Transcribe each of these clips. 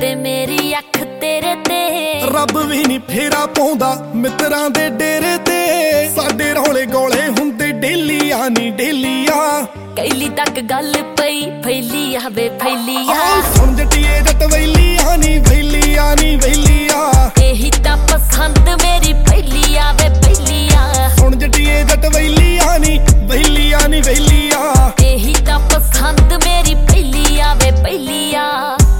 ਉੱਤੇ ਮੇਰੀ ਅੱਖ ਤੇਰੇ ਤੇ। ਰੱਬ ਵੀ ਨਹੀਂ ਫੇਰਾ ਪਾਉਂਦਾ ਮਿੱਤਰਾਂ ਦੇ ਡੇਰੇ ਤੇ। ਸਾਡੇ ਰੌਲੇ ਗੋਲੇ ਹੁੰਦੇ ਡੇਲੀ ਆ ਨੀ ਡੇਲੀ ਆ। ਕੈਲੀ ਤੱਕ ਗੱਲ ਪਈ ਫੈਲੀ ਆ ਵੇ ਫੈਲੀ ਆ। ਸੁਣ ਜੱਟੀਏ ਜੱਟ ਵੈਲੀ ਆ ਨੀ ਵੈਲੀ ਆ ਨੀ ਵੈਲੀ ਆ। ਇਹੀ ਤਾਂ ਪਸੰਦ ਮੇਰੀ ਪਹਿਲੀ ਆ ਵੇ ਪਹਿਲੀ ਆ। ਸੁਣ ਜੱਟੀਏ ਜੱਟ ਵੈਲੀ ਆ ਨੀ ਵੈਲੀ ਆ ਨੀ ਵੈਲੀ ਆ। ਇਹੀ ਤਾਂ ਪਸੰਦ ਮੇਰੀ ਪਹਿਲੀ ਆ ਵੇ ਪਹਿਲੀ ਆ।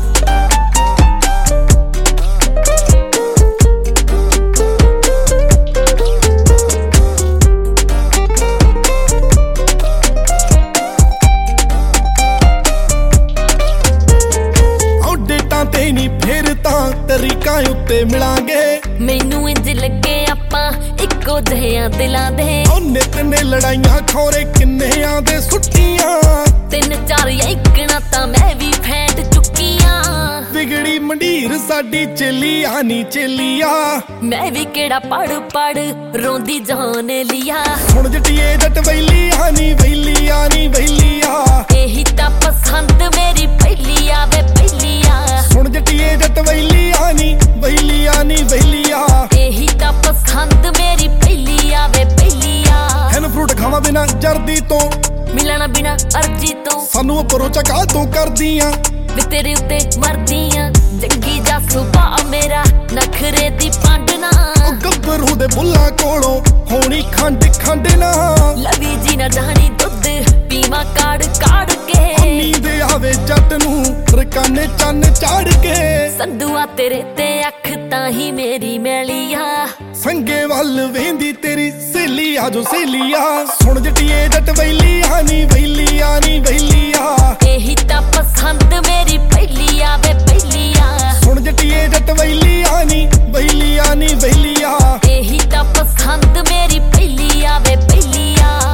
ਤੇ ਨੀ ਫੇਰ ਤਾਂ ਤਰੀਕਾਂ ਉੱਤੇ ਮਿਲਾਂਗੇ। ਮੈਨੂੰ ਇੰਜ ਲੱਗੇ ਆਪਾਂ ਇੱਕੋ ਜਿਹਿਆਂ ਦਿਲਾਂ ਦੇ। ਉਹ ਨਿਤ ਨੇ ਲੜਾਈਆਂ ਖੋਰੇ ਕਿੰਨਿਆਂ ਦੇ ਸੁੱਟੀਆਂ। 3-4 ਇੱਕਣਾ ਤਾਂ ਮੈਂ ਵੀ ਫੈਂਟ ਚੁੱਕੀਆਂ। ਵਿਗੜੀ ਮੰਡੀਰ ਸਾਡੀ ਚੇਲੀ ਆ ਨੀ ਚੇਲੀ ਆ। ਮੈਂ ਵੀ ਕਿਹੜਾ ਪੜ ਪੜ ਰੋਂਦੀ ਜਾਨ ਲਿਆ। ਹੁਣ ਜੱਟੀਏ ਜੱਟ ਵੈਲੀ ਆ ਨੀ ਵੈਲੀ ਆ ਨੀ ਵੈਲੀ ਆ। ਇਹੀ ਤਾਂ ਪਸੰਦ ਮੇਰੀ ਪਹਿਲੀ ਆ ਵੇ ਪਹਿਲੀ ਆ। ਹੁਣ ਜੱਟੀਏ ਜੱਟ ਵੈਲੀ ਆ ਨੀ ਵੈਲੀ ਆ ਨੀ ਵੈਲੀ ਆ। ਇਹੀ ਤਾਂ ਪਸੰਦ ਮੇਰੀ ਪਹਿਲੀ ਆ ਵੇ ਪਹਿਲੀ ਆ। ਹੈਨ ਫਰੂਟ ਖਾਵਾ ਬਿਨਾ ਜਰਦੀ ਤੋਂ ਮਿਲਣਾ ਬਿਨਾ ਅਰਜੀ ਤੋਂ। ਸਾਨੂੰ ਉੱਪਰੋਂ ਚਕਾ ਤੋਂ ਕਰਦੀਆਂ ਵੇ ਤੇਰੇ ਉੱਤੇ ਮਰਦੀਆਂ। ਜੱਗੀ ਜਾ ਸੁਭਾ ਮੇਰਾ ਨਖਰੇ ਦੀ ਪਾਂਡਨਾ। ਗੱਭਰੂ ਦੇ ਬੁੱਲਾਂ ਕੋਲੋਂ ਹੋਣੀ ਖੰਡ ਖੰਡ ਨਾ। ਲਵੀ ਜੀ ਨਾ ਜਾਣੀ ਦੁੱਧ ਪੀਵਾ ਕਾੜ ਕਾੜ ਕੇ। ਨੀਂਦ ਆਵੇ ਜੱਟ ਨੂੰ ਰਕਾਨੇ ਚੰਨ ਚਾੜ ਕੇ। ਸੰਧੂਆ ਤੇਰੇ ਤੇ ਅੱਖ ਤਾਂ ਹੀ ਮੇਰੀ ਮੈਲੀ ਆ। ਸੰਗੇ ਵੱਲ ਵੇਂਦੀ ਤੇਰੀ ਸਹੇਲੀ ਆ ਜੋ ਸਹੇਲੀ ਆ। ਸੁਣ ਜੱਟੀਏ ਜੱਟ ਵੈਲੀ ਆ ਨੀ ਵੈਲੀ ਆ ਨੀ ਵੈਲੀ ਆ। ਇਹੀ ਤਾਂ ਪਸੰਦ ਮੇਰੀ ਪਹਿਲੀ ਆ ਵੇ ਪਹਿਲੀ ਆ। ਸੁਣ ਜੱਟੀਏ ਜੱਟ ਵੈਲੀ ਆ ਨੀ ਵੈਲੀ ਆ ਨੀ ਵੈਲੀ ਆ। ਇਹੀ ਤਾਂ ਪਸੰਦ ਮੇਰੀ ਪਹਿਲੀ ਆ ਵੇ ਪਹਿਲੀ ਆ।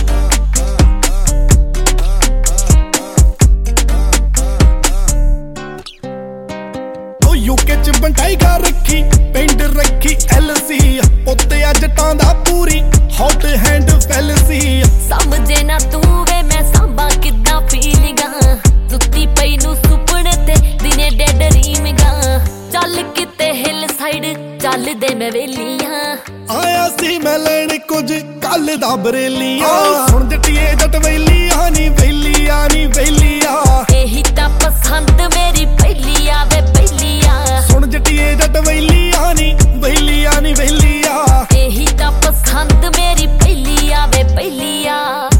ਯੂਕੇ ਚ ਬੰਟਾਈਗਾ ਰੱਖੀ ਪਿੰਡ ਰੱਖੀ ਐਲਸੀ। ਉੱਤੇ ਜੱਟਾਂ ਦਾ ਪੂਰੀ ਹੌਟ ਹੈਂਡ ਫੈਲਸੀ। ਸਮਝੇ ਨਾ ਤੂੰ ਵੇ ਮੈਂ ਸਾਂਭਾ ਕਿੱਦਾਂ ਫੀਲਿੰਗਾਂ। ਸੁੱਤੀ ਪਈ ਨੂੰ ਸੁਪਨੇ ਤੇ ਦਿਨੇ ਡੈਡ ਰੀਮਿੰਗਾਂ। ਚੱਲ ਕਿਤੇ ਹਿੱਲ ਸਾਈਡ ਚੱਲਦੇ ਮੈਂ ਵੇਲੀਆਂ। ਆਇਆ ਸੀ ਮੈਂ ਲੈਣ ਕੁਝ ਕੱਲ ਦਾ ਬਰੇਲੀਆਂ। ਸੁਣ ਜੱਟੀਏ ਜੱਟ ਵੈਲੀ ਆ ਨੀ ਵੈਲੀ ਆ ਨੀ ਵੈਲੀ ਆ। ਇਹੀ ਤਾਂ ਪਸੰਦ ਮੇਰੀ ਪਹਿਲੀ ਆ ਵੇ ਪਹਿਲੀ ਆ। ਸੁਣ ਜੱਟੀਏ ਜੱਟ ਵੈਲੀ ਆ ਨੀ ਵੈਲੀ ਆ ਨੀ ਵੈਲੀ ਆ। ਇਹੀ ਤਾਂ ਪਸੰਦ ਮੇਰੀ ਪਹਿਲੀ ਆ ਵੇ ਪਹਿਲੀ ਆ।